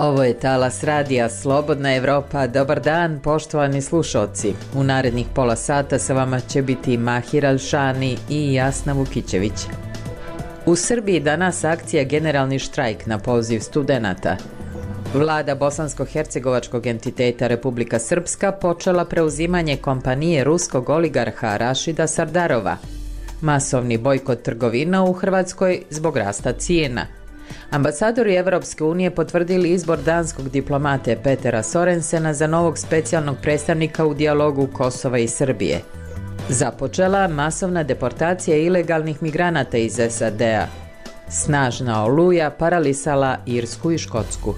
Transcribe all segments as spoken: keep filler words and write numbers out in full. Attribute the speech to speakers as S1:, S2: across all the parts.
S1: Ovo je talas radija Slobodna Evropa. Dobar dan, poštovani slušalci. U narednih pola sata sa vama će biti Mahir Alšani i Jasna Vukićević. U Srbiji danas akcija Generalni štrajk na poziv studenata. Vlada bosansko-hercegovačkog entiteta Republika Srpska počela preuzimanje kompanije ruskog oligarha Rašida Sardarova. Masovni bojkot trgovina u Hrvatskoj zbog rasta cijena. Ambasadori Evropske unije potvrdili izbor danskog diplomate Petera Sorensena za novog specijalnog predstavnika u dijalogu Kosova i Srbije. Započela masovna deportacija ilegalnih migranata iz S A D-a. Snažna oluja paralisala Irsku i Škotsku.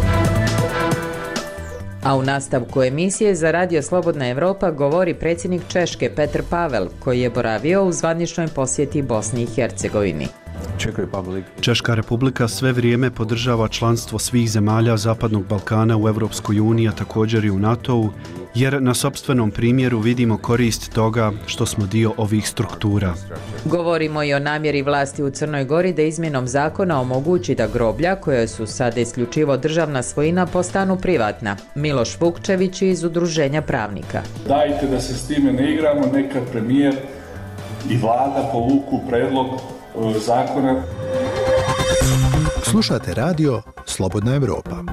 S1: A u nastavku emisije za Radio Slobodna Evropa govori predsjednik Češke Petr Pavel, koji je boravio u zvaničnoj posjeti Bosni i Hercegovini.
S2: Češka republika sve vrijeme podržava članstvo svih zemalja Zapadnog Balkana u Evropskoj uniji, a također i u NATO-u, jer na sopstvenom primjeru vidimo korist toga što smo dio ovih struktura.
S1: Govorimo i o namjeri vlasti u Crnoj Gori da izmjenom zakona omogući da groblja, koje su sada isključivo državna svojina, postanu privatna. Miloš Vukčević iz Udruženja pravnika.
S3: Dajte da se s time ne igramo, neka premijer i vlada povuku predlog zakona.
S4: Slušate radio Slobodna Evropa.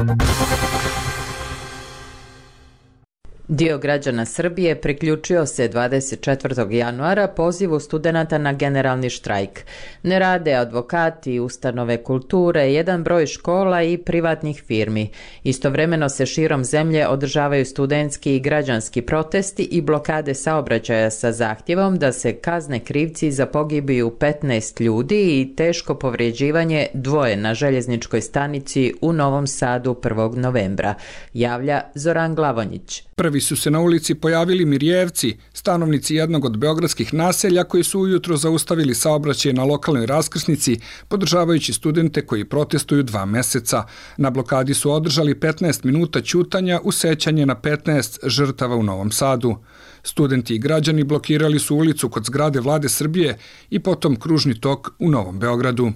S1: Dio građana Srbije priključio se dvadeset četvrtog januara pozivu studenata na generalni štrajk. Ne rade advokati, ustanove kulture, jedan broj škola i privatnih firmi. Istovremeno se širom zemlje održavaju studentski i građanski protesti i blokade saobraćaja sa zahtjevom da se kazne krivci za pogibiju petnaest ljudi i teško povrijeđivanje dvoje na željezničkoj stanici u Novom Sadu prvog novembra, javlja Zoran Glavonjić.
S5: Prvi su se na ulici pojavili Mirjevci, stanovnici jednog od beogradskih naselja koji su ujutro zaustavili saobraćaj na lokalnoj raskrsnici, podržavajući studente koji protestuju dva meseca. Na blokadi su održali petnaest minuta ćutanja u sećanje na petnaest žrtava u Novom Sadu. Studenti i građani blokirali su ulicu kod zgrade Vlade Srbije i potom kružni tok u Novom Beogradu.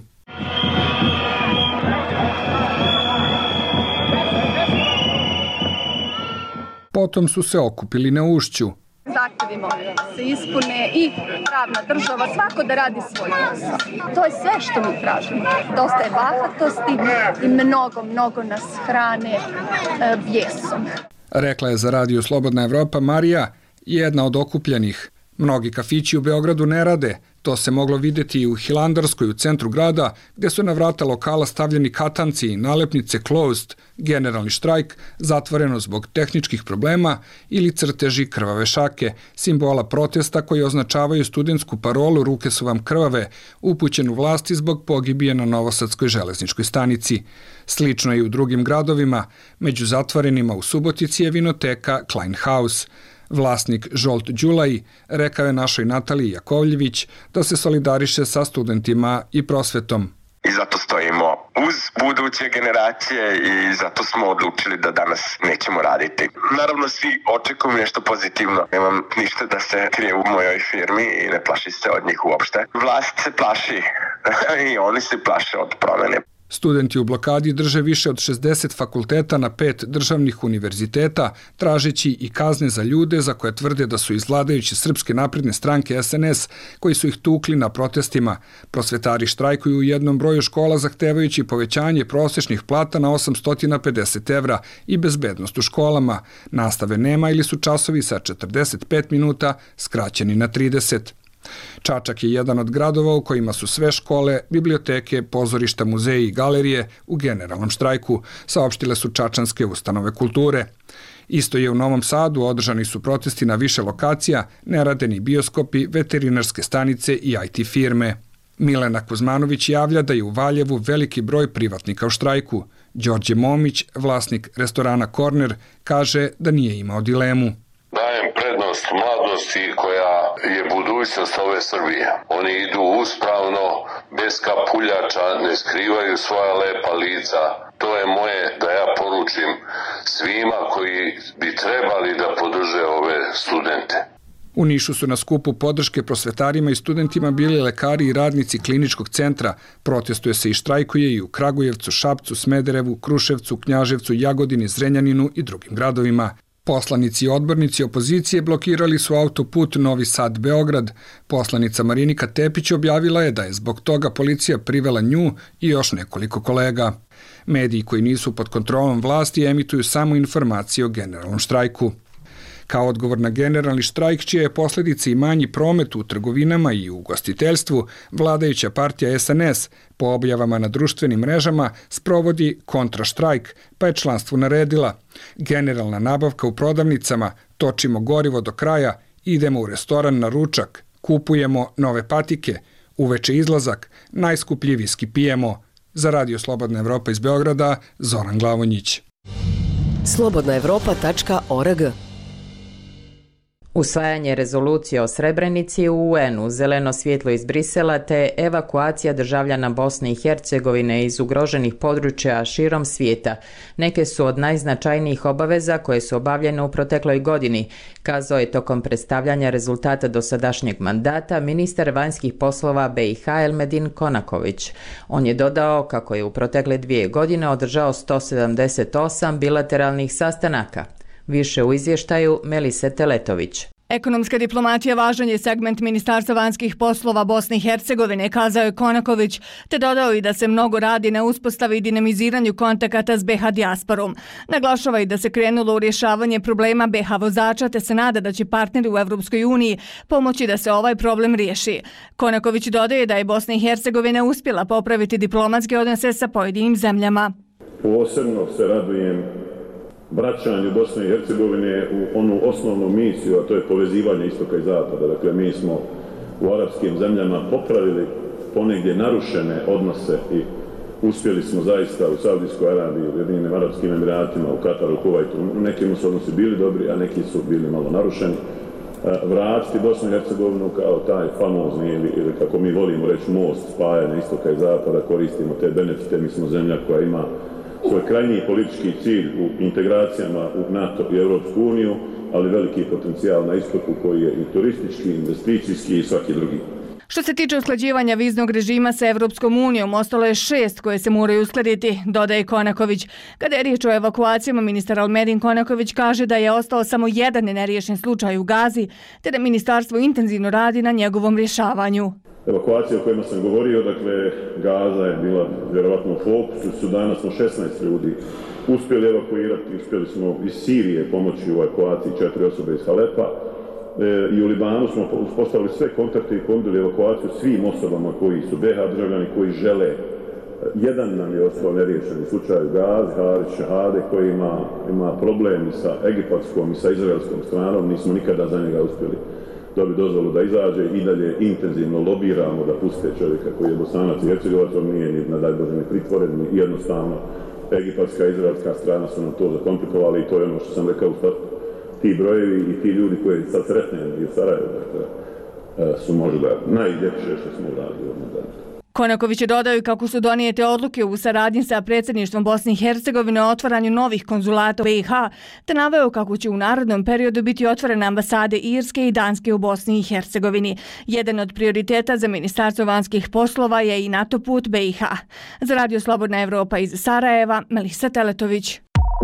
S5: Potom su se okupili na Ušću.
S6: Zahtjevimo da se ispune i pravna država, svako da radi svoj posao. To je sve što mi tražimo. Dosta je bahatosti i mnogo, mnogo nas hrane e, bijesom.
S5: Rekla je za Radio Slobodna Evropa Marija, jedna od okupljenih. Mnogi kafići u Beogradu ne rade. To se moglo vidjeti i u Hilandarskoj u centru grada, gdje su na vrata lokala stavljeni katanci i nalepnice closed, generalni štrajk, zatvoreno zbog tehničkih problema, ili crteži krvave šake, simbola protesta koji označavaju studentsku parolu Ruke su vam krvave, upućenu vlasti zbog pogibije na Novosadskoj železničkoj stanici. Slično je i u drugim gradovima. Među zatvorenima u Subotici je vinoteka Klein House. Vlasnik Žolt Đulaj rekao je našoj Nataliji Jakovljević da se solidariše sa studentima i prosvetom.
S7: I zato stojimo uz buduće generacije i zato smo odlučili da danas nećemo raditi. Naravno, svi očekuju nešto pozitivno. Nemam ništa da se krije u mojoj firmi i ne plaši se od njih uopšte. Vlast se plaši i oni se plaše od promjene.
S5: Studenti u blokadi drže više od šezdeset fakulteta na pet državnih univerziteta, tražeći i kazne za ljude za koje tvrde da su iz vladajuće Srpske napredne stranke S N S, koji su ih tukli na protestima. Prosvetari štrajkuju u jednom broju škola zahtevajući povećanje prosječnih plata na osamsto pedeset evra i bezbednost u školama. Nastave nema ili su časovi sa četrdeset pet minuta skraćeni na trideset. Čačak je jedan od gradova u kojima su sve škole, biblioteke, pozorišta, muzeji i galerije u generalnom štrajku, saopštile su čačanske ustanove kulture. Isto je u Novom Sadu, održani su protesti na više lokacija, ne rade ni bioskopi, veterinarske stanice i I T firme. Milena Kuzmanović javlja da je u Valjevu veliki broj privatnika u štrajku. Đorđe Momić, vlasnik restorana Korner, kaže da nije imao dilemu.
S8: Dajem prednost mladosti koja je budućnost ove Srbije. Oni idu uspravno, bez kapuljača, ne skrivaju svoja lepa lica. To je moje da ja poručim svima koji bi trebali da podrže ove studente.
S5: U Nišu su na skupu podrške prosvetarima i studentima bili lekari i radnici kliničkog centra. Protestuje se i štrajkuje i u Kragujevcu, Šapcu, Smederevu, Kruševcu, Knjaževcu, Jagodini, Zrenjaninu i drugim gradovima. Poslanici i odbornici opozicije blokirali su autoput Novi Sad-Beograd. Poslanica Marinika Tepić objavila je da je zbog toga policija privela nju i još nekoliko kolega. Mediji koji nisu pod kontrolom vlasti emituju samo informacije o generalnom štrajku. Kao odgovor na generalni štrajk, čije je posljedice i manji promet u trgovinama i u ugostiteljstvu, vladajuća partija S N S po objavama na društvenim mrežama sprovodi kontraštrajk, pa je članstvu naredila: generalna nabavka u prodavnicama, točimo gorivo do kraja, idemo u restoran na ručak, kupujemo nove patike, uveče izlazak, najskuplji viski pijemo. Za Radio Slobodna Evropa iz Beograda, Zoran Glavonjić.
S9: slobodna evropa tačka org.
S1: Usvajanje rezolucije o Srebrenici u U N-u, zeleno svjetlo iz Brisela te evakuacija državljana Bosne i Hercegovine iz ugroženih područja širom svijeta neke su od najznačajnijih obaveza koje su obavljene u protekloj godini, kazao je tokom predstavljanja rezultata dosadašnjeg mandata ministar vanjskih poslova B i H Elmedin Konaković. On je dodao kako je u protekle dvije godine održao sto sedamdeset osam bilateralnih sastanaka. Više u izvještaju Melise Teletović.
S10: Ekonomska diplomatija važan je segment Ministarstva vanjskih poslova Bosne i Hercegovine, kazao je Konaković, te dodao i da se mnogo radi na uspostavi i dinamiziranju kontakata s B H dijasporom. Naglašava i da se krenulo u rješavanje problema B H vozača, te se nada da će partneri u Evropskoj uniji pomoći da se ovaj problem riješi. Konaković dodaje da je Bosna i Hercegovina uspjela popraviti diplomatske odnose sa pojedinim zemljama.
S11: Posebno se radujem vraćanju Bosne i Hercegovine u onu osnovnu misiju, a to je povezivanje istoka i zapada. Dakle, mi smo u arapskim zemljama popravili ponegdje narušene odnose i uspjeli smo zaista u Saudijskoj Arabiji, u Ujedinjenim Arapskim Emiratima, u Kataru, u Kuvajtu. U nekim su odnosi bili dobri, a neki su bili malo narušeni. Vratiti Bosnu i Hercegovinu kao taj famozni ili, ili kako mi volimo reći most spajanja istoka i zapada, koristimo te benefite. Mi smo zemlja koja ima svoj krajnji politički cilj u integracijama u NATO i Europsku uniju, ali veliki potencijal na istoku koji je i turistički, investicijski i svaki drugi.
S10: Što se tiče usklađivanja viznog režima sa Evropskom unijom, ostalo je šest koje se moraju uskladiti, dodaje Konaković. Kada je riječ o evakuacijama, ministar Elmedin Konaković kaže da je ostao samo jedan neriješen slučaj u Gazi, te da ministarstvo intenzivno radi na njegovom rješavanju.
S11: Evakuacija o kojima sam govorio, dakle, Gaza je bila vjerovatno u fokusu, Sudana smo šesnaest ljudi uspjeli evakuirati, uspjeli smo iz Sirije pomoći u evakuaciji četiri osobe iz Halepa e, i u Libanu smo uspostavili sve kontakte i ponudili evakuaciju svim osobama koji su B H državljani koji žele. Jedan nam je ostao neriješen slučaj u Gazi, Harić Šahade, koji ima, ima problem i sa egipatskom i sa izraelskom stranom, nismo nikada za njega uspjeli dobiti dozvolu da izađe i dalje intenzivno lobiramo da puste čovjeka koji je Bosanac i Hercegovac, on nije ni na daj Bože ni pritvoren, ni jednostavno egipatska i izraelska strana su nam to zakomplikovali i to je ono što sam rekao u startu. Ti brojevi i ti ljudi koji sad sretnem i u Sarajevu, dakle, su možda najljepše što smo uradili od nadalje.
S10: Konaković je dodao kako su donijete odluke u saradnji sa predsjedništvom Bosne i Hercegovine o otvaranju novih konzulata u B i H, te naveo kako će u narodnom periodu biti otvorene ambasade Irske i Danske u Bosni i Hercegovini. Jedan od prioriteta za Ministarstvo vanjskih poslova je i NATO put B i H. Za Radio Slobodna Evropa iz Sarajeva, Melisa Teletović.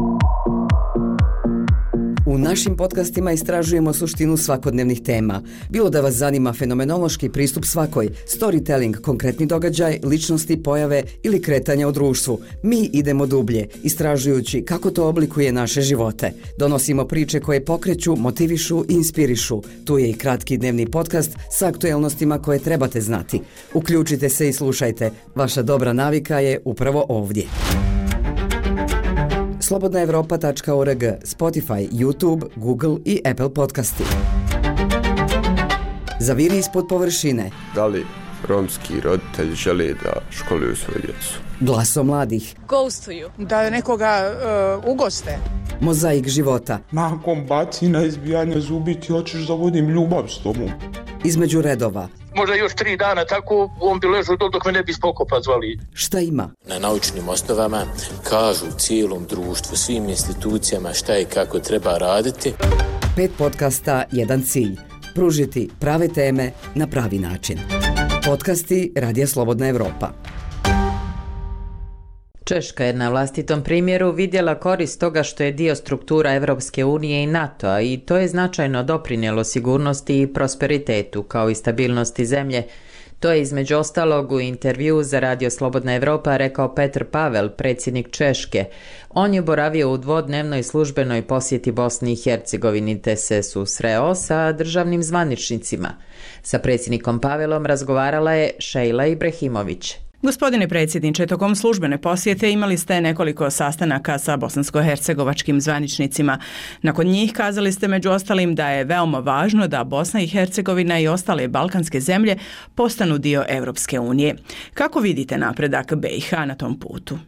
S9: U našim podcastima istražujemo suštinu svakodnevnih tema. Bilo da vas zanima fenomenološki pristup svakoj, storytelling, konkretni događaj, ličnosti, pojave ili kretanja u društvu. Mi idemo dublje, istražujući kako to oblikuje naše živote. Donosimo priče koje pokreću, motivišu i inspirišu. Tu je i kratki dnevni podcast sa aktuelnostima koje trebate znati. Uključite se i slušajte. Vaša dobra navika je upravo ovdje. slobodna evropa tačka org, Spotify, YouTube, Google i Apple podcasti. Zaviri ispod površine.
S12: Da li romski roditelji žele da školuju svoju djecu?
S9: Glaso mladih.
S13: Ghostuju. Da nekoga uh, ugoste.
S9: Mozaik života.
S14: Nakon bacina, izbijanja zubi ti hoćeš da vodim ljubav s tobom.
S9: Između redova.
S15: Možda još tri dana tako on bi ležao dok me ne bi spokopa zvali.
S9: Šta ima?
S16: Na naučnim osnovama kažu cijelom društvu, svim institucijama šta i kako treba raditi.
S9: Pet podcasta, jedan cilj. pružiti prave teme na pravi način. Podcasti Radija Slobodna Evropa.
S1: Češka je na vlastitom primjeru vidjela korist toga što je dio struktura Evropske unije i NATO-a i to je značajno doprinijelo sigurnosti i prosperitetu kao i stabilnosti zemlje. To je između ostalog u intervju za Radio Slobodna Evropa rekao Petr Pavel, predsjednik Češke. On je boravio u dvodnevnoj službenoj posjeti Bosni i Hercegovini te se susreo sa državnim zvaničnicima. Sa predsjednikom Pavelom razgovarala je Šejla Ibrahimović.
S17: Gospodine predsjedniče, tokom službene posjete imali ste nekoliko sastanaka sa bosansko-hercegovačkim zvaničnicima. Nakon njih kazali ste među ostalim da je veoma važno da Bosna i Hercegovina i ostale balkanske zemlje postanu dio Evropske unije. Kako vidite napredak B i H na tom putu?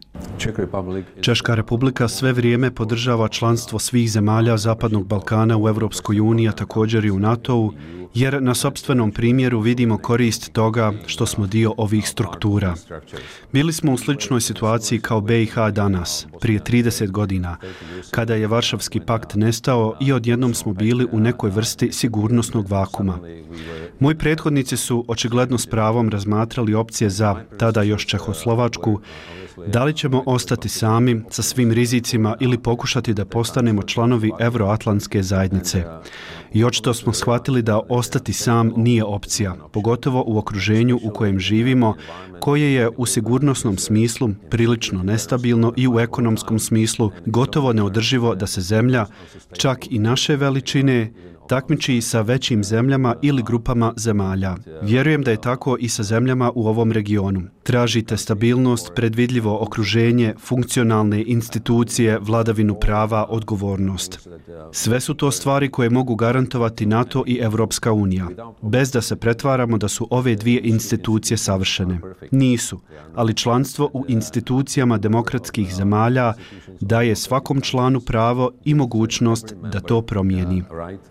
S2: Češka republika sve vrijeme podržava članstvo svih zemalja Zapadnog Balkana u Evropskoj uniji, a također i u NATO-u, jer na sopstvenom primjeru vidimo korist toga što smo dio ovih struktura. Bili smo u sličnoj situaciji kao B i H danas, prije trideset godina, kada je Varšavski pakt nestao i odjednom smo bili u nekoj vrsti sigurnosnog vakuma. Moji prethodnici su očigledno s pravom razmatrali opcije za tada još Čehoslovačku, da li ćemo ostati sami sa svim rizicima ili pokušati da postanemo članovi Euroatlantske zajednice. I očito smo shvatili da ostati sam nije opcija, pogotovo u okruženju u kojem živimo, koje je u sigurnosnom smislu prilično nestabilno i u ekonomskom smislu gotovo neodrživo da se zemlja, čak i naše veličine, takmiči sa većim zemljama ili grupama zemalja. Vjerujem da je tako i sa zemljama u ovom regionu. Tražite stabilnost, predvidljivo okruženje, funkcionalne institucije, vladavinu prava, odgovornost. Sve su to stvari koje mogu garantovati NATO i Evropska unija, bez da se pretvaramo da su ove dvije institucije savršene. Nisu, ali članstvo u institucijama demokratskih zemalja daje svakom članu pravo i mogućnost da to promijeni.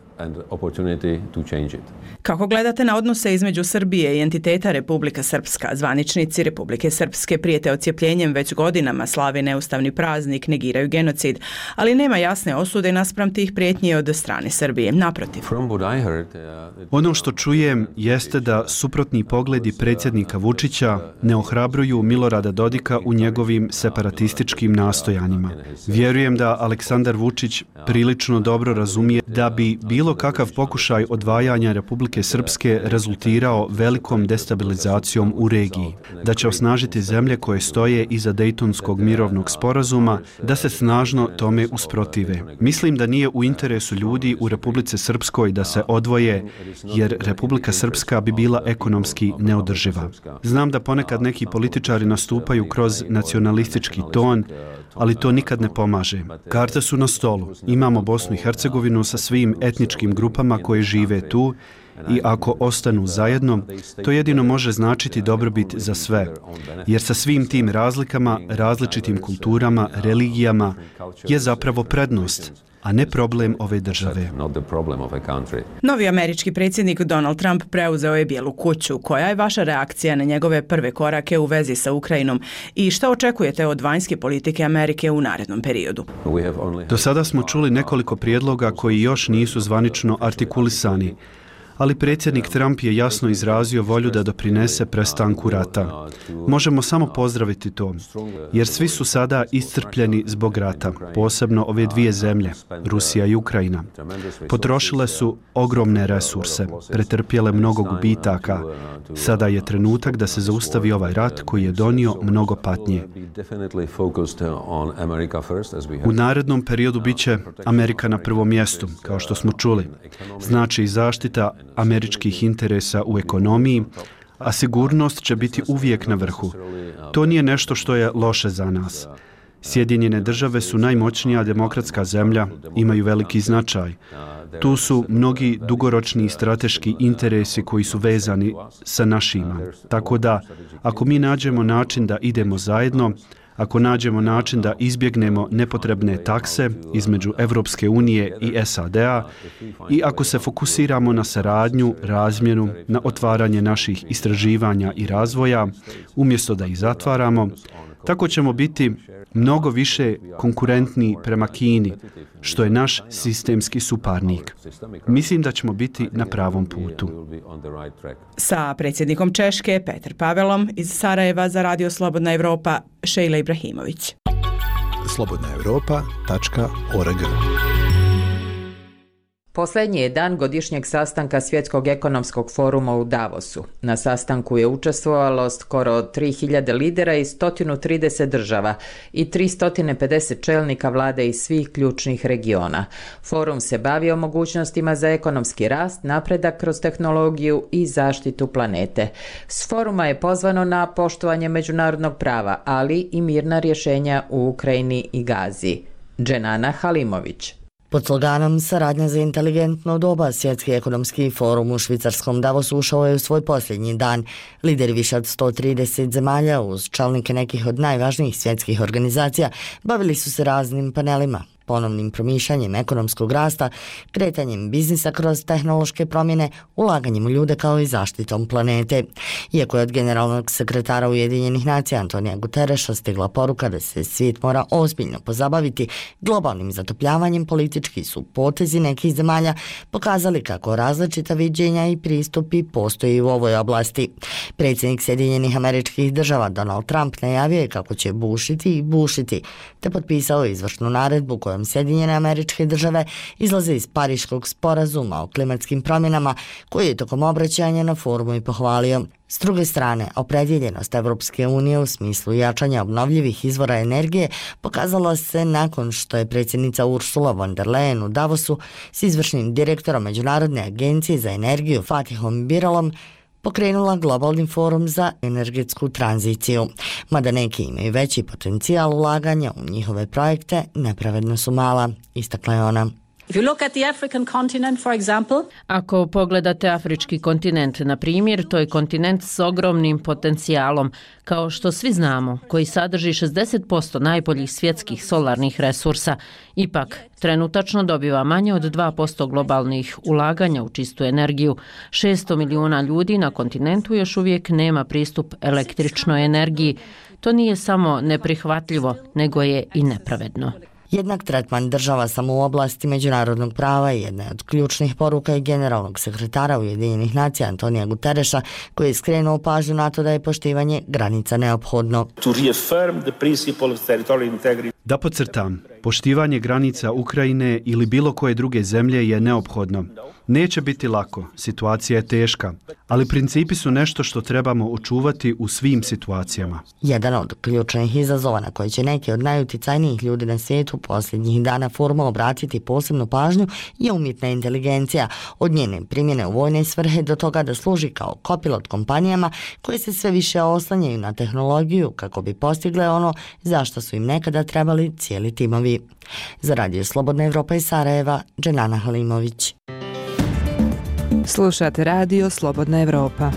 S17: Kako gledate na odnose između Srbije i entiteta Republika Srpska? Zvaničnici Republike Srpske prijete odcijepljenjem već godinama, slave neustavni praznik, negiraju genocid, ali nema jasne osude naspram tih prijetnji od strane Srbije. Naprotiv.
S2: Ono što čujem jeste da suprotni pogledi predsjednika Vučića ne ohrabruju Milorada Dodika u njegovim separatističkim nastojanjima. Vjerujem da Aleksandar Vučić prilično dobro razumije da bi bilo kakav pokušaj odvajanja Republike Srpske rezultirao velikom destabilizacijom u regiji, da će osnažiti zemlje koje stoje iza Dejtonskog mirovnog sporazuma, da se snažno tome usprotive. Mislim da nije u interesu ljudi u Republici Srpskoj da se odvoje, jer Republika Srpska bi bila ekonomski neodrživa. Znam da ponekad neki političari nastupaju kroz nacionalistički ton, ali to nikad ne pomaže. Karte su na stolu. Imamo Bosnu i Hercegovinu sa svim etničkim grupama koje žive tu i ako ostanu zajedno, to jedino može značiti dobrobit za sve. Jer sa svim tim razlikama, različitim kulturama, religijama je zapravo prednost, a ne problem ove države.
S17: Novi američki predsjednik Donald Trump preuzeo je Bijelu kuću. Koja je vaša reakcija na njegove prve korake u vezi sa Ukrajinom i šta očekujete od vanjske politike Amerike u narednom periodu?
S2: Do sada smo čuli nekoliko prijedloga koji još nisu zvanično artikulisani, ali predsjednik Trump je jasno izrazio volju da doprinese prestanku rata. Možemo samo pozdraviti to, jer svi su sada iscrpljeni zbog rata, posebno ove dvije zemlje, Rusija i Ukrajina. Potrošile su ogromne resurse, pretrpjele mnogo gubitaka. Sada je trenutak da se zaustavi ovaj rat koji je donio mnogo patnje. U narednom periodu bit će Amerika na prvom mjestu, kao što smo čuli. Znači zaštita američkih interesa u ekonomiji, a sigurnost će biti uvijek na vrhu. To nije nešto što je loše za nas. Sjedinjene države su najmoćnija demokratska zemlja, imaju veliki značaj. Tu su mnogi dugoročni strateški interesi koji su vezani sa našima. Tako da, ako mi nađemo način da idemo zajedno, ako nađemo način da izbjegnemo nepotrebne takse između Evropske unije i S A D-a i ako se fokusiramo na saradnju, razmjenu, na otvaranje naših istraživanja i razvoja, umjesto da ih zatvaramo, Tako ćemo biti mnogo više konkurentni prema Kini, što je naš sistemski suparnik. Mislim da ćemo biti na pravom putu.
S17: Sa predsjednikom Češke Petr Pavelom iz Sarajeva za Radio Slobodna Evropa Šejla Ibrahimović.
S4: slobodna europa tačka org.
S1: Posljednji je dan godišnjeg sastanka Svjetskog ekonomskog foruma u Davosu. Na sastanku je učestvovalo skoro tri hiljade lidera iz sto trideset država i tristo pedeset čelnika vlade iz svih ključnih regiona. Forum se bavi o mogućnostima za ekonomski rast, napredak kroz tehnologiju i zaštitu planete. S foruma je pozvano na poštovanje međunarodnog prava, ali i mirna rješenja u Ukrajini i Gazi. Dženana Halimović.
S18: Pod sloganom Saradnja za inteligentno doba, Svjetski ekonomski forum u švicarskom Davosu ušao je u svoj posljednji dan. Lideri više od sto trideset zemalja uz čelnike nekih od najvažnijih svjetskih organizacija bavili su se raznim panelima, ponovnim promišljanjem ekonomskog rasta, kretanjem biznisa kroz tehnološke promjene, ulaganjem u ljude kao i zaštitom planete. Iako je od generalnog sekretara Ujedinjenih nacija Antonija Gutereša stigla poruka da se svijet mora ozbiljno pozabaviti globalnim zatopljavanjem, politički su potezi nekih zemalja pokazali kako različita viđenja i pristupi postoji u ovoj oblasti. Predsjednik Sjedinjenih Američkih Država Donald Trump najavio je kako će bušiti i bušiti, te potpisao izvršnu naredbu kojom Sjedinjene Američke Države izlaze iz Pariškog sporazuma o klimatskim promjenama, koji je tokom obraćanja na forumu i pohvalio. S druge strane, opredjeljenost Evropske unije u smislu jačanja obnovljivih izvora energije pokazala se nakon što je predsjednica Ursula von der Leyen u Davosu s izvršnim direktorom Međunarodne agencije za energiju Fatihom Birolom pokrenula globalni forum za energetsku tranziciju. Mada neki imaju veći potencijal ulaganja u njihove projekte, nepravedno su mala, istakla je ona.
S19: Ako pogledate afrički kontinent, na primjer, to je kontinent s ogromnim potencijalom, kao što svi znamo, koji sadrži šezdeset posto najboljih svjetskih solarnih resursa. Ipak, trenutačno dobiva manje od dva posto globalnih ulaganja u čistu energiju. šesto milijuna ljudi na kontinentu još uvijek nema pristup električnoj energiji. To nije samo neprihvatljivo, nego je i nepravedno.
S18: Jednak tretman država samo u oblasti međunarodnog prava je jedna od ključnih poruka i generalnog sekretara Ujedinjenih nacija Antonija Gutereša, koji je skrenuo pažnju na to da je poštivanje granica neophodno.
S2: Da podcrtam, poštivanje granica Ukrajine ili bilo koje druge zemlje je neophodno. Neće biti lako, situacija je teška, ali principi su nešto što trebamo očuvati u svim situacijama.
S18: Jedan od ključnih izazova na koji će neki od najuticajnijih ljudi na svijetu posljednjih dana foruma obratiti posebnu pažnju je umjetna inteligencija, od njene primjene u vojne svrhe do toga da služi kao kopilot kompanijama koje se sve više oslanjaju na tehnologiju kako bi postigle ono zašto su im nekada trebali cijeli timovi. Za Radio Slobodna Evropa iz Sarajeva, Dženana Halimović.
S20: Slušate Radio Slobodna Evropa.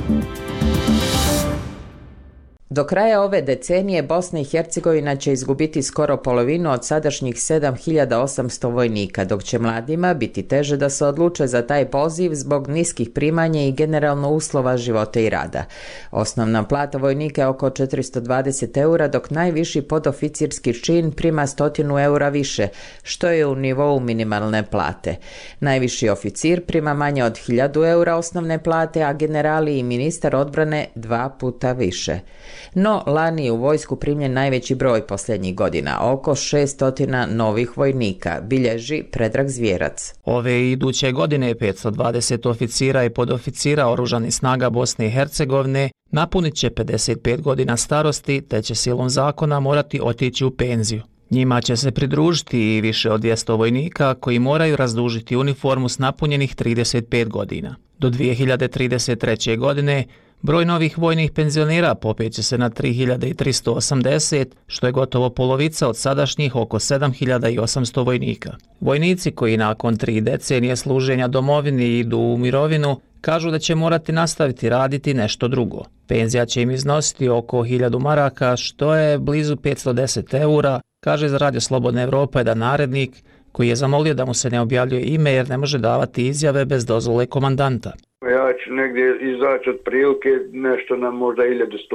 S1: Do kraja ove decenije Bosna i Hercegovina će izgubiti skoro polovinu od sadašnjih sedam hiljada osamsto vojnika, dok će mladima biti teže da se odluče za taj poziv zbog niskih primanja i generalno uslova života i rada. Osnovna plata vojnika je oko četiristo dvadeset eura, dok najviši podoficirski čin prima stotinu eura više, što je u nivou minimalne plate. Najviši oficir prima manje od hiljadu eura osnovne plate, a generali i ministar odbrane dva puta više. No, lani je u vojsku primljen najveći broj posljednjih godina, oko šesto novih vojnika, bilježi Predrag Zvjerac.
S21: Ove i iduće godine petsto dvadeset oficira i podoficira Oružanih snaga Bosne i Hercegovine napunit će pedeset pet godina starosti, te će silom zakona morati otići u penziju. Njima će se pridružiti i više od dvjesto vojnika koji moraju razdužiti uniformu s napunjenih trideset pet godina. Do dvije hiljade trideset treće. godine broj novih vojnih penzionera popeće se na tri hiljade tristo osamdeset, što je gotovo polovica od sadašnjih oko sedam hiljada osamsto vojnika. Vojnici koji nakon tri decenije služenja domovini idu u mirovinu kažu da će morati nastaviti raditi nešto drugo. Penzija će im iznositi oko hiljadu maraka, što je blizu petsto deset eura, kaže za Radio Slobodna Evropa jedan narednik koji je zamolio da mu se ne objavljuje ime jer ne može davati izjave bez dozvole komandanta.
S22: Ja ću negdje izaći od prilike nešto na možda hiljadu sto.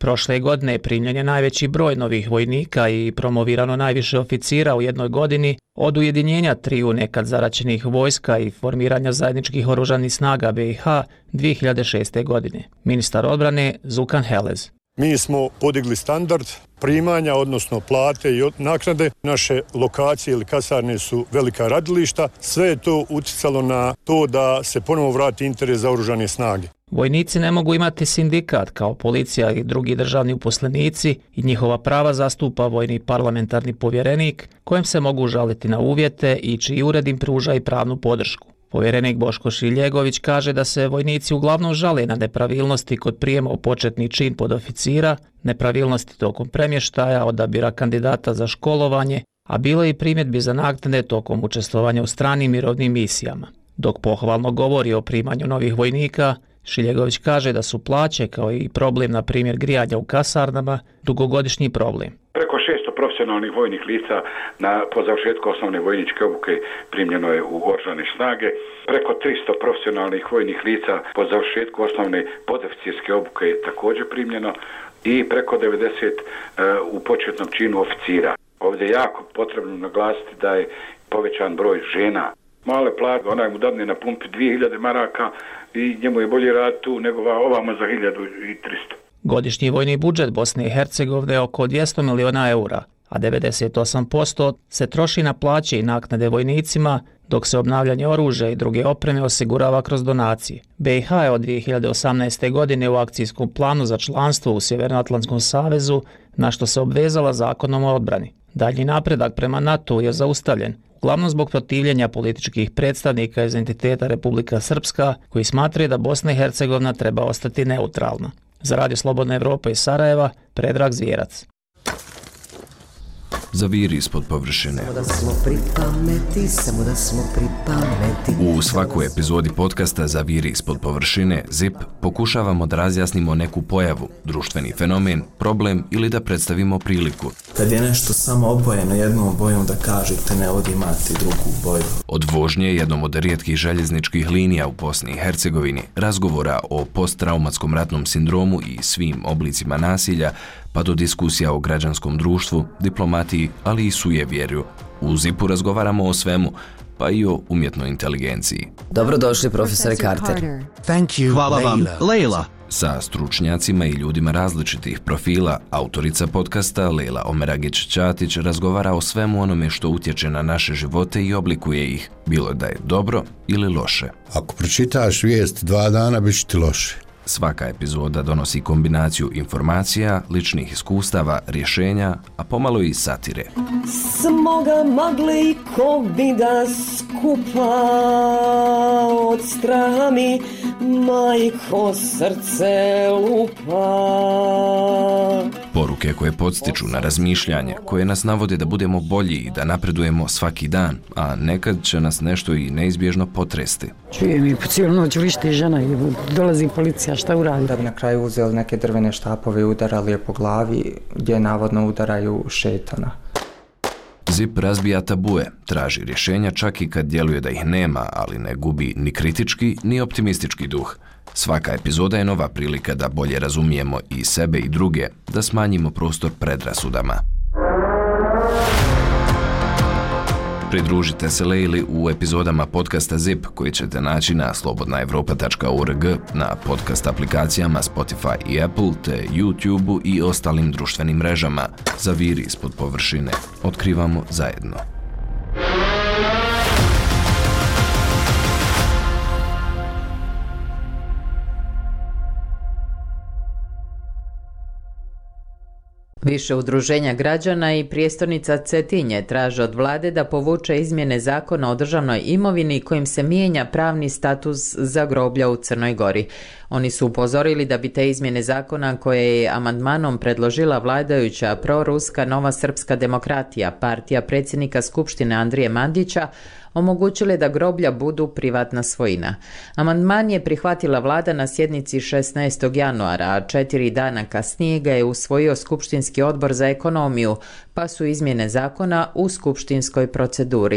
S21: Prošle godine primljen je najveći broj novih vojnika i promovirano najviše oficira u jednoj godini od ujedinjenja triju nekad zaraćenih vojska i formiranja zajedničkih oružanih snaga B i H dvije hiljade šeste. godine. Ministar odbrane Zukan Helez.
S3: Mi smo podigli standard primanja, odnosno plate i naknade. Naše lokacije ili kasarne su velika radilišta. Sve je to utjecalo na to da se ponovo vrati interes za oružane snage.
S21: Vojnici ne mogu imati sindikat kao policija i drugi državni uposlenici i njihova prava zastupa vojni parlamentarni povjerenik kojem se mogu žaliti na uvjete i čiji ured im pruža i pravnu podršku. Povjerenik Boško Šiljegović kaže da se vojnici uglavnom žale na nepravilnosti kod prijema u početni čin podoficira, nepravilnosti tokom premještaja, odabira kandidata za školovanje, a bilo je i primjedbi za naknade tokom učestvovanja u stranim mirovnim misijama. Dok pohvalno govori o primanju novih vojnika, Šiljegović kaže da su plaće, kao i problem, na primjer, grijanja u kasarnama, dugogodišnji problem.
S22: Preko šesto profesionalnih vojnih lica na, po završetku osnovne vojničke obuke primljeno je u oružane snage. Preko tristo profesionalnih vojnih lica po završetku osnovne podoficirske obuke je također primljeno i preko devedeset uh, u početnom činu oficira. Ovdje je jako potrebno naglasiti da je povećan broj žena. Male plate, onaj mu dadne na pumpi dvije hiljade maraka i njemu je bolje rad tu nego ovamo za hiljadu tristo.
S21: Godišnji vojni budžet Bosne i Hercegovine je oko dvjesto miliona eura, a devedeset osam posto se troši na plaće i naknade vojnicima, dok se obnavljanje oružja i druge opreme osigurava kroz donacije. B i H je od dvije hiljade osamnaeste. godine u akcijskom planu za članstvo u Sjevernoatlantskom savezu, na što se obvezala zakonom o odbrani. Dalji napredak prema NATO je zaustavljen, uglavnom zbog protivljenja političkih predstavnika iz entiteta Republika Srpska, koji smatraju da Bosna i Hercegovina treba ostati neutralna. Za Radio Slobodna Evropa iz Sarajeva, Predrag Zvjerac.
S23: Zaviri ispod površine.
S24: Samo da smo pri pameti, samo da smo pri pameti.
S23: U svakoj epizodi podcasta Zaviri ispod površine, Z I P, pokušavamo da razjasnimo neku pojavu, društveni fenomen, problem ili da predstavimo priliku.
S25: Kad je nešto samo obojeno jednom bojom, da kažete ne ovdje imate drugu boju.
S23: Od vožnje jednom od rijetkih željezničkih linija u Bosni i Hercegovini, razgovora o posttraumatskom ratnom sindromu i svim oblicima nasilja, pa do diskusija o građanskom društvu, diplomatiji, ali i sujevjerju. U Z I P-u razgovaramo o svemu, pa i o umjetnoj inteligenciji.
S24: Dobrodošli, profesore Carter.
S23: Thank you, Hvala vam, Leila. Sa stručnjacima i ljudima različitih profila, autorica podcasta Leila Omeragić-Ćatić razgovara o svemu onome što utječe na naše živote i oblikuje ih, bilo da je dobro ili loše.
S26: Ako pročitaš vijest dva dana, bit će ti loše.
S23: Svaka epizoda donosi kombinaciju informacija, ličnih iskustava, rješenja, a pomalo i satire.
S24: Smoga magli ko vida skupa od straha mi majko srce lupa.
S23: Poruke koje podstiču na razmišljanje, koje nas navode da budemo bolji i da napredujemo svaki dan, a nekad će nas nešto i neizbježno potresti.
S27: Čujem i po cijelu noć vrišti žena i dolazi policija, šta uradi?
S28: Da bi na kraju uzeli neke drvene štapove i udarali je po glavi, gdje navodno udaraju šetana.
S23: Z I P razbija tabue, traži rješenja čak i kad djeluje da ih nema, ali ne gubi ni kritički ni optimistički duh. Svaka epizoda je nova prilika da bolje razumijemo i sebe i druge, da smanjimo prostor predrasudama. Pridružite se Leili u epizodama podcasta Z I P koji ćete naći na slobodna evropa tačka org, na podcast aplikacijama Spotify i Apple, te YouTube-u i ostalim društvenim mrežama. Zaviri ispod površine. Otkrivamo zajedno.
S1: Više udruženja građana i prijestolnica Cetinje traže od vlade da povuče izmjene zakona o državnoj imovini kojim se mijenja pravni status za groblja u Crnoj Gori. Oni su upozorili da bi te izmjene zakona koje je amandmanom predložila vladajuća proruska Nova srpska demokratija, partija predsjednika Skupštine Andrije Mandića, omogućile da groblja budu privatna svojina. Amandman je prihvatila vlada na sjednici šesnaestog januara, a četiri dana kasnije ga je usvojio Skupštinski odbor za ekonomiju, pa su izmjene zakona u skupštinskoj proceduri.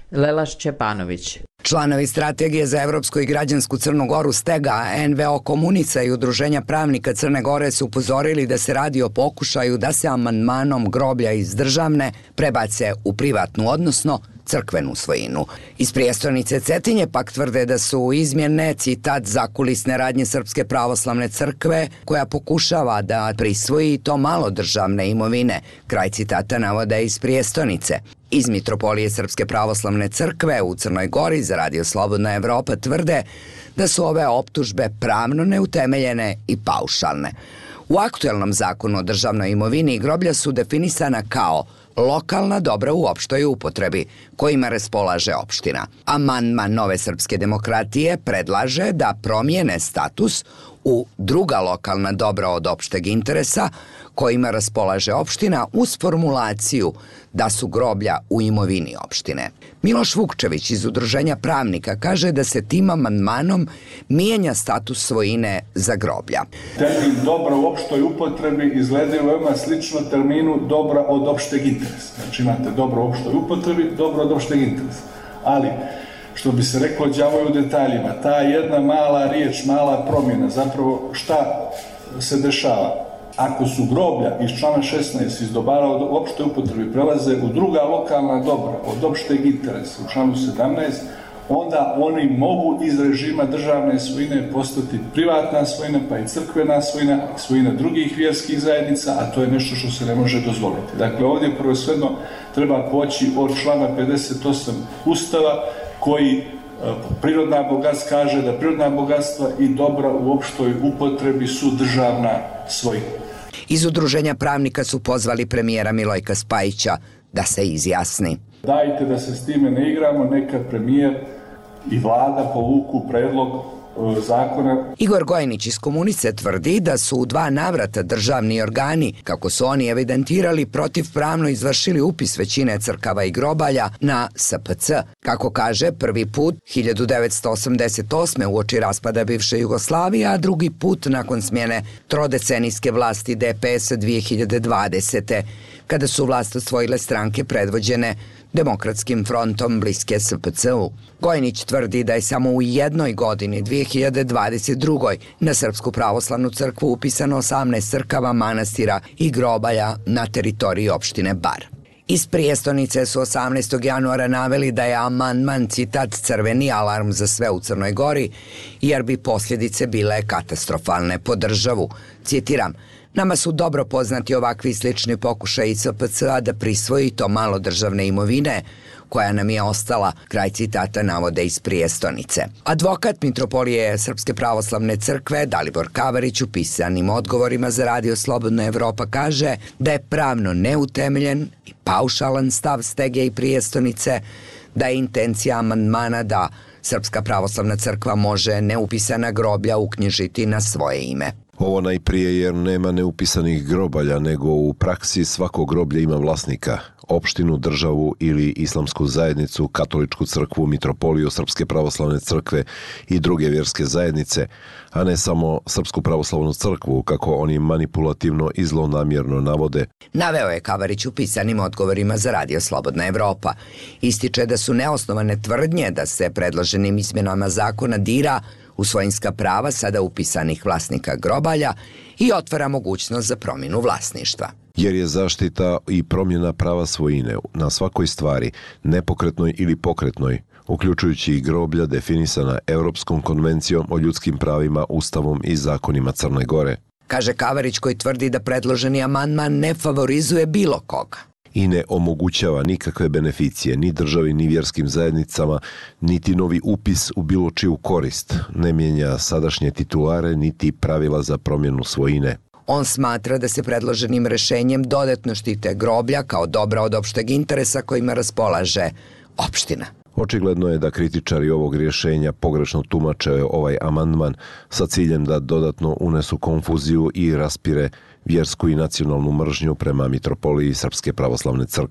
S1: Lela Šćepanović.
S5: Članovi Strategije za evropsku i građansku Crnu Goru Stega, N V O Komunica i Udruženja pravnika Crne Gore su upozorili da se radi o pokušaju da se amandmanom groblja iz državne prebace u privatnu, odnosno crkvenu svojinu. Iz prijestolnice Cetinje pak tvrde da su izmjene, citat, zakulisne radnje Srpske pravoslavne crkve koja pokušava da prisvoji to malo državne imovine. Kraj citata navode iz prijestolnice. Iz Mitropolije Srpske pravoslavne crkve u Crnoj Gori za Radio Slobodna Evropa tvrde da su ove optužbe pravno neutemeljene i paušalne. U aktuelnom zakonu o državnoj imovini groblja su definisana kao lokalna dobra u opštoj upotrebi, kojima raspolaže opština. Amandman Nove srpske demokratije predlaže da promijene status u druga lokalna dobra od opšteg interesa, kojima raspolaže opština uz formulaciju da su groblja u imovini opštine. Miloš Vukčević iz Udruženja pravnika kaže da se tim amandmanom mijenja status svojine za groblja.
S6: Termin dobra u opštoj upotrebi izgledaju veoma slično terminu dobra od opšteg interesa. Znači imate dobro u opštoj upotrebi, dobro od opšteg interesa. Ali, što bi se reklo, đavo je u detaljima. Ta jedna mala riječ, mala promjena, zapravo šta se dešava? Ako su groblja iz člana šesnaest iz dobara od opšte upotrebi prelaze u druga lokalna dobra od opšteg interesa u članu sedamnaest, onda oni mogu iz režima državne svojine postati privatna svojina, pa i crkvena svojina, svojina drugih vjerskih zajednica, a to je nešto što se ne može dozvoliti. Dakle, ovdje prvenstveno treba poći od člana pedeset osam Ustava, koji prirodna bogatstva kaže da prirodna bogatstva i dobra u opštoj upotrebi su državna svojina.
S5: Iz Udruženja pravnika su pozvali premijera Milojka Spajića da se izjasni.
S6: Dajte da se s time ne igramo, neka premijer i vlada povuku predlog zakona.
S5: Igor Gojnić iz Komunice tvrdi da su u dva navrata državni organi, kako su oni evidentirali, protivpravno izvršili upis većine crkava i grobalja na S P C. Kako kaže, prvi put hiljadu devetsto osamdeset osme uoči raspada bivše Jugoslavije, a drugi put nakon smjene trodecenijske vlasti D P S dvije hiljade dvadesete. kada su vlast osvojile stranke predvođene Demokratskim frontom bliske S P C U. Gojnić tvrdi da je samo u jednoj godini, dvije hiljade dvadeset druge. na Srpsku pravoslavnu crkvu upisano osamnaest crkava, manastira i grobalja na teritoriji opštine Bar. Iz prijestolnice su osamnaestog januara naveli da je amandman, citat, crveni alarm za sve u Crnoj Gori, jer bi posljedice bile katastrofalne po državu. Citiram, nama su dobro poznati ovakvi slični pokušaji S P C A da prisvoji to malo državne imovine koja nam je ostala, kraj citata navode iz prijestolnice. Advokat Mitropolije Srpske pravoslavne crkve Dalibor Kavarić u pisanim odgovorima za Radio Slobodna Evropa kaže da je pravno neutemeljen i paušalan stav Stege i prijestolnice, da je intencija amandmana da Srpska pravoslavna crkva može neupisana groblja uknjižiti na svoje ime.
S7: Ovo najprije jer nema neupisanih grobalja, nego u praksi svako groblje ima vlasnika, opštinu, državu ili islamsku zajednicu, katoličku crkvu, mitropoliju Srpske pravoslavne crkve i druge vjerske zajednice, a ne samo Srpsku pravoslavnu crkvu, kako oni manipulativno i zlonamjerno navode.
S5: Naveo je Kavarić u pisanim odgovorima za Radio Slobodna Evropa. Ističe da su neosnovane tvrdnje da se predloženim izmjenama zakona dira u svojinska prava sada upisanih vlasnika grobalja i otvara mogućnost za promjenu vlasništva.
S7: Jer je zaštita i promjena prava svojine na svakoj stvari, nepokretnoj ili pokretnoj, uključujući i groblja definisana Europskom konvencijom o ljudskim pravima, Ustavom i zakonima Crne Gore.
S5: Kaže Kavarić, koji tvrdi da predloženi amandman ne favorizuje bilo koga
S7: i ne omogućava nikakve beneficije ni državi ni vjerskim zajednicama, niti novi upis u bilo čiju korist, ne mijenja sadašnje titulare niti pravila za promjenu svojine.
S5: On smatra da se predloženim rešenjem dodatno štite groblja kao dobra od opšteg interesa kojima raspolaže opština.
S7: Očigledno je da kritičari ovog rješenja pogrešno tumače ovaj amandman sa ciljem da dodatno unesu konfuziju i raspire vjersku i nacionalnu mržnju prema mitropoliji Srpske pravoslavne crkve.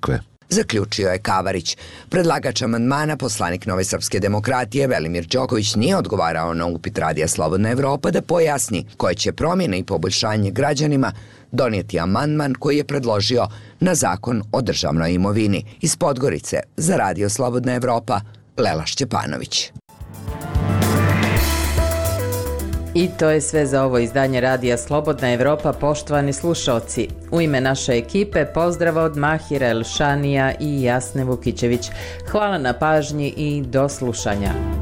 S5: zaključio je Kavarić. Predlagač amandmana, poslanik Nove srpske demokratije Velimir Đoković, nije odgovarao na upit Radija Slobodna Evropa da pojasni koje će promjene i poboljšanje građanima donijeti amandman koji je predložio na zakon o državnoj imovini. Iz Podgorice za Radio Slobodna Evropa, Lela Šćepanović.
S1: I to je sve za ovo izdanje Radija Slobodna Evropa, poštovani slušalci. U ime naše ekipe pozdrav od Mahira Elšanija i Jasne Vukićević. Hvala na pažnji i do slušanja.